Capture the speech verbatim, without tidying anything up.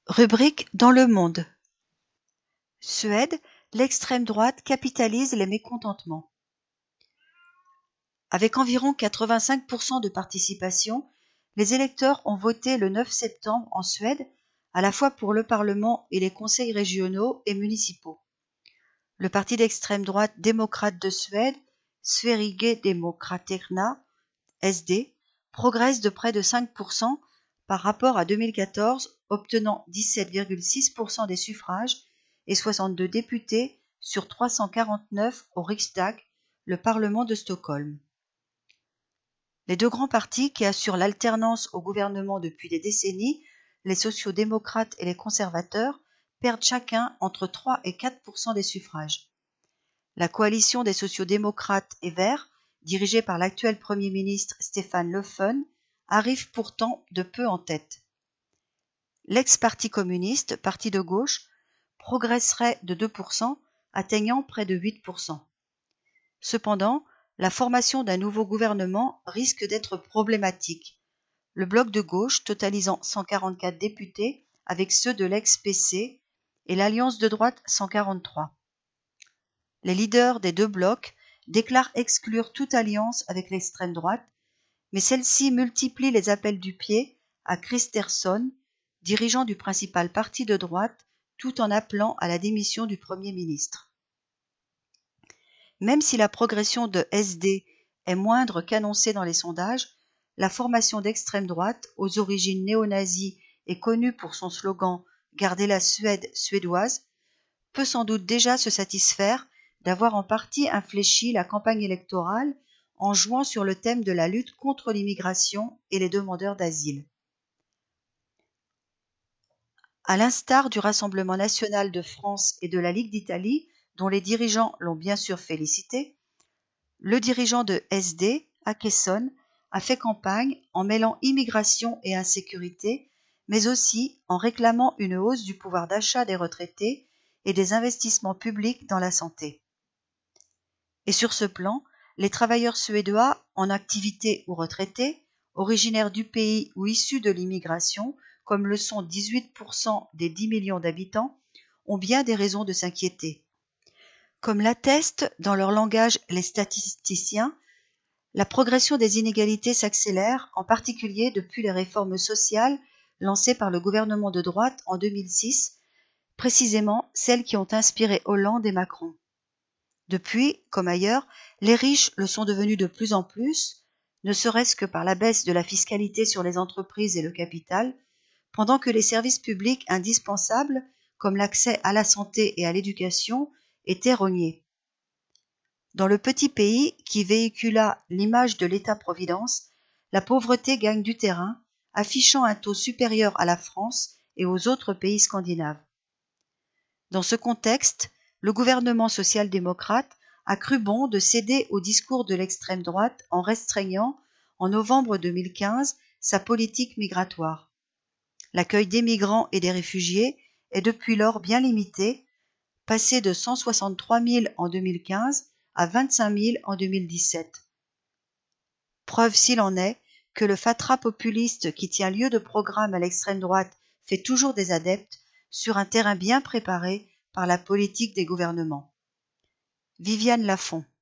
Rubrique dans le monde. Suède, l'extrême droite capitalise les mécontentements. Avec environ quatre-vingt-cinq pour cent de participation, les électeurs ont voté le neuf septembre en Suède, à la fois pour le Parlement et les conseils régionaux et municipaux. Le parti d'extrême droite démocrate de Suède, Sverigedemokraterna, S D, progresse de près de cinq pour cent par rapport à deux mille quatorze, obtenant dix-sept virgule six pour cent des suffrages et soixante-deux députés sur trois cent quarante-neuf au Riksdag, le Parlement de Stockholm. Les deux grands partis qui assurent l'alternance au gouvernement depuis des décennies, les sociaux-démocrates et les conservateurs, perdent chacun entre trois et quatre pour cent des suffrages. La coalition des sociaux-démocrates et verts, dirigée par l'actuel Premier ministre Stefan Löfven, arrive pourtant de peu en tête. L'ex-parti communiste, parti de gauche, progresserait de deux pour cent, atteignant près de huit pour cent. Cependant, la formation d'un nouveau gouvernement risque d'être problématique. Le bloc de gauche, totalisant cent quarante-quatre députés, avec ceux de l'ex-P C, et l'alliance de droite cent quarante-trois. Les leaders des deux blocs déclarent exclure toute alliance avec l'extrême droite, mais celle-ci multiplie les appels du pied à Kristersson, dirigeant du principal parti de droite, tout en appelant à la démission du Premier ministre. Même si la progression de S D est moindre qu'annoncée dans les sondages, la formation d'extrême droite, aux origines néo-nazies et connue pour son slogan « Gardez la Suède suédoise », peut sans doute déjà se satisfaire d'avoir en partie infléchi la campagne électorale en jouant sur le thème de la lutte contre l'immigration et les demandeurs d'asile. À l'instar du Rassemblement national de France et de la Ligue d'Italie, dont les dirigeants l'ont bien sûr félicité, le dirigeant de S D, Åkesson, a fait campagne en mêlant immigration et insécurité, mais aussi en réclamant une hausse du pouvoir d'achat des retraités et des investissements publics dans la santé. Et sur ce plan, les travailleurs suédois en activité ou retraités, originaires du pays ou issus de l'immigration, comme le sont dix-huit pour cent des dix millions d'habitants, ont bien des raisons de s'inquiéter. Comme l'attestent dans leur langage les statisticiens, la progression des inégalités s'accélère, en particulier depuis les réformes sociales lancées par le gouvernement de droite en deux mille six, précisément celles qui ont inspiré Hollande et Macron. Depuis, comme ailleurs, les riches le sont devenus de plus en plus, ne serait-ce que par la baisse de la fiscalité sur les entreprises et le capital, pendant que les services publics indispensables, comme l'accès à la santé et à l'éducation, étaient rognés. Dans le petit pays qui véhicula l'image de l'État-providence, la pauvreté gagne du terrain, affichant un taux supérieur à la France et aux autres pays scandinaves. Dans ce contexte, le gouvernement social-démocrate a cru bon de céder au discours de l'extrême droite en restreignant, en novembre deux mille quinze, sa politique migratoire. L'accueil des migrants et des réfugiés est depuis lors bien limité, passé de cent soixante-trois mille en deux mille quinze à vingt-cinq mille en deux mille dix-sept. Preuve s'il en est que le fatras populiste qui tient lieu de programme à l'extrême droite fait toujours des adeptes sur un terrain bien préparé par la politique des gouvernements. Viviane Lafont.